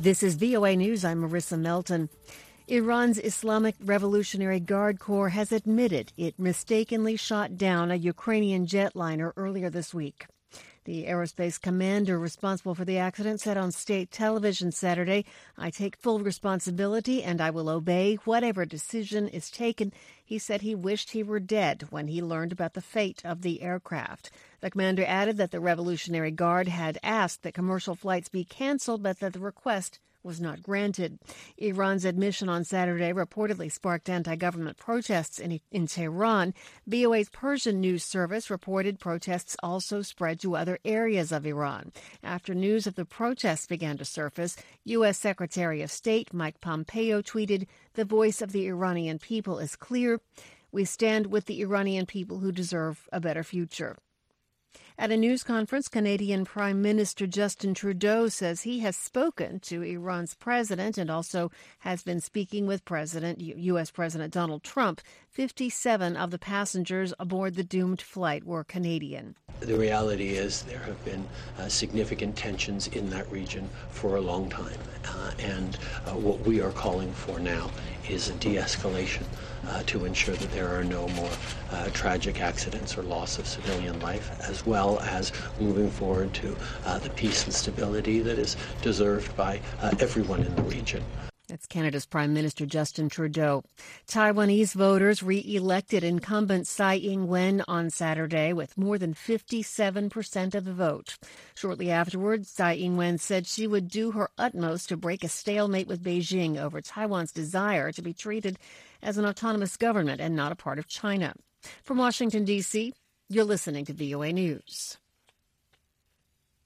This is VOA News. I'm Marissa Melton. Iran's Islamic Revolutionary Guard Corps has admitted it mistakenly shot down a Ukrainian jetliner earlier this week. The aerospace commander responsible for the accident said on state television Saturday, "I take full responsibility and I will obey whatever decision is taken." He said he wished he were dead when he learned about the fate of the aircraft. The commander added that the Revolutionary Guard had asked that commercial flights be canceled, but that the request was not granted. Iran's admission on Saturday reportedly sparked anti-government protests in Tehran. VOA's Persian news service reported protests also spread to other areas of Iran. After news of the protests began to surface, U.S. Secretary of State Mike Pompeo tweeted, "The voice of the Iranian people is clear. We stand with the Iranian people who deserve a better future." At a news conference, Canadian Prime Minister Justin Trudeau says he has spoken to Iran's president and also has been speaking with U.S. President Donald Trump. 57 of the passengers aboard the doomed flight were Canadian. The reality is there have been significant tensions in that region for a long time. And what we are calling for now is a de-escalation to ensure that there are no more tragic accidents or loss of civilian life, as well as moving forward to the peace and stability that is deserved by everyone in the region. That's Canada's Prime Minister Justin Trudeau. Taiwanese voters re-elected incumbent Tsai Ing-wen on Saturday with more than 57% of the vote. Shortly afterwards, Tsai Ing-wen said she would do her utmost to break a stalemate with Beijing over Taiwan's desire to be treated as an autonomous government and not a part of China. From Washington, D.C., you're listening to VOA News.